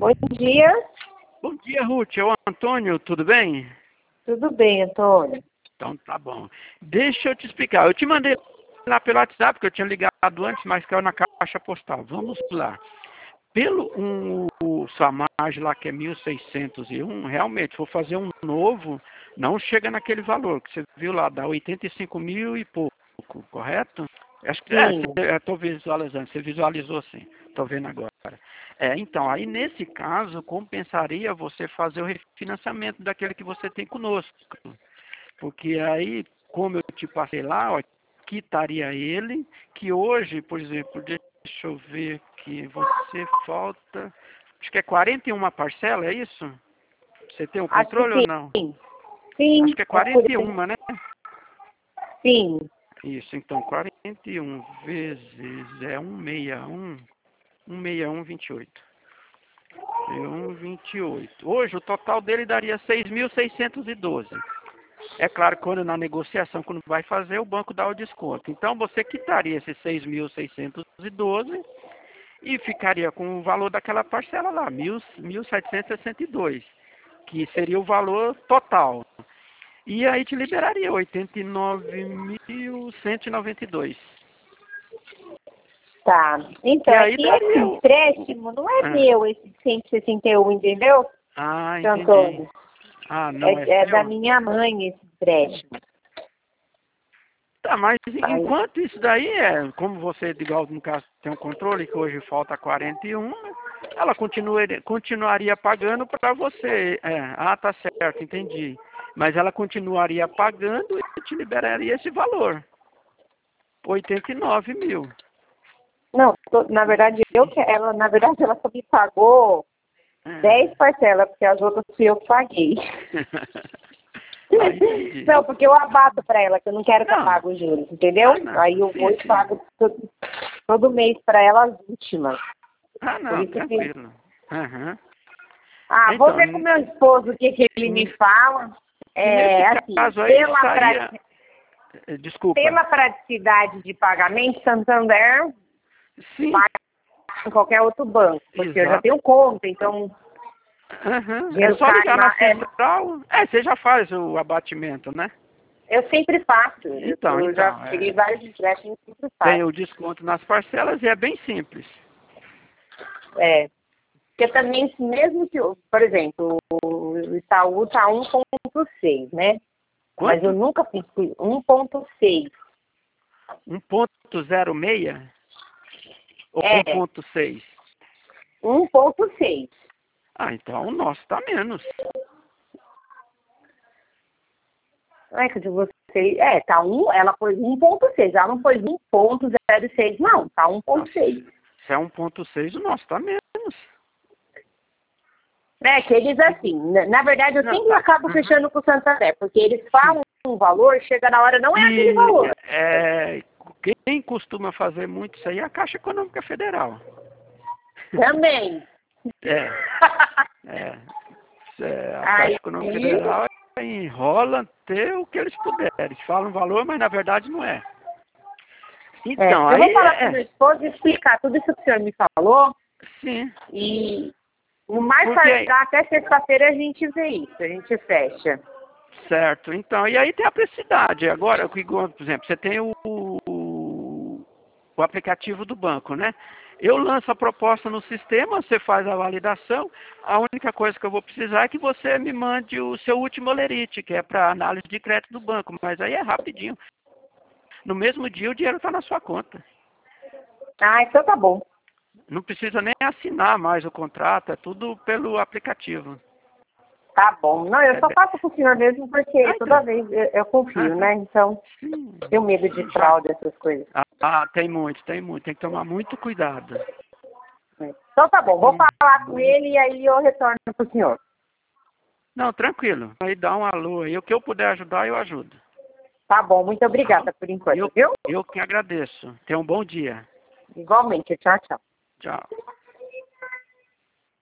Bom dia. Bom dia, Ruth. É o Antônio, tudo bem? Tudo bem, Antônio? Então tá bom. Deixa eu te explicar. Eu te mandei lá pelo WhatsApp, que eu tinha ligado antes, mas caiu na caixa postal. Vamos lá. Pelo sua margem lá, que é 1.601, realmente, se for fazer um novo, não chega naquele valor, que você viu lá, dá 85 mil e pouco, correto? Acho que Sim. estou visualizando, você visualizou sim, estou vendo agora. Então, aí nesse caso, compensaria você fazer o refinanciamento daquele que você tem conosco. Porque aí, como eu te passei lá, ó, quitaria ele, que hoje, por exemplo, deixa eu ver aqui, você falta, acho que é 41 parcela, é isso? Você tem o Acho que controle ou não? sim. Sim. Acho que é 41, né? Sim. Isso, então 41 vezes 161, 161,28. 1,28. Hoje o total dele daria 6.612. É claro que quando na negociação, quando vai fazer, o banco dá o desconto. Então você quitaria esses 6.612 e ficaria com o valor daquela parcela lá, 1.762, que seria o valor total. E aí te liberaria 89.192. Tá. Então, Que é aí que esse daria empréstimo não é meu, esse 161, entendeu, entendi. Antônio? Não é É da seu? minha mãe esse empréstimo. Tá, mas Aí, enquanto isso daí como você, igual no caso, tem um controle que hoje falta 41, né, ela continuaria pagando para você. Tá certo, entendi. Mas ela continuaria pagando e te liberaria esse valor, 89 mil. não, na verdade, na verdade, ela só me pagou 10 parcelas, porque as outras fui eu que paguei. Entendi. Não, porque eu abato para ela, que eu não quero que ela Não. pague os juros, entendeu? Não. Aí eu vou Sim, e sim. pago todo mês para ela as últimas. Por Não, isso que... tranquilo. Aham. Vou Então, ver com meu esposo o que ele me fala. nesse Assim, caso aí sairia... Desculpa. pela praticidade de pagamento, Santander Sim, paga em qualquer outro banco, porque eu já exato. tenho conta, então É dinheiro só cai ligar na lá. central. Você já faz o abatimento, né? Eu sempre faço. Então, Eu já peguei vários empréstimos e sempre tem faço. o desconto nas parcelas e é bem simples. Porque também, mesmo que, por exemplo, o Itaú está 1,6, né? Mas eu Quanto? nunca fiz 1,6. 1,06 ou É, 1,6? 1,6. Então o nosso está menos. Não é que de você. Tá ela pôs 1,6. Ela não pôs 1,06, não. Tá 1,6. Se é 1,6, o nosso está menos. Que eles assim, na verdade eu Não. sempre acabo fechando com o Santander, porque eles falam um valor, chega na hora, não é aquele valor. Quem costuma fazer muito isso aí é a Caixa Econômica Federal. Também. A Caixa Econômica Federal enrola até o que eles puderem. Eles falam um valor, mas na verdade não é. Então, eu aí vou falar com meu esposo e explicar tudo isso que o senhor me falou. Sim. E no mais tardar, até sexta-feira a gente vê isso, a gente fecha. Certo. Então, e aí tem a precisidade. Agora, por exemplo, você tem o aplicativo do banco, né? Eu lanço a proposta no sistema, você faz a validação. A única coisa que eu vou precisar é que você me mande o seu último olerite, que é para análise de crédito do banco. Mas aí é rapidinho. No mesmo dia o dinheiro está na sua conta. Então tá bom. Não precisa nem assinar mais o contrato, é tudo pelo aplicativo. Tá bom. Não, eu só faço com o senhor mesmo porque toda vez eu confio, né? Então, tenho medo de fraude, essas coisas. Tem muito. Tem que tomar muito cuidado. Então tá bom, vou falar com ele e aí eu retorno pro senhor. Não, tranquilo. Aí dá um alô aí. O que eu puder ajudar, eu ajudo. Tá bom, muito obrigada por enquanto, viu? Eu que agradeço. Tenha um bom dia. Igualmente, tchau, tchau. Tchau.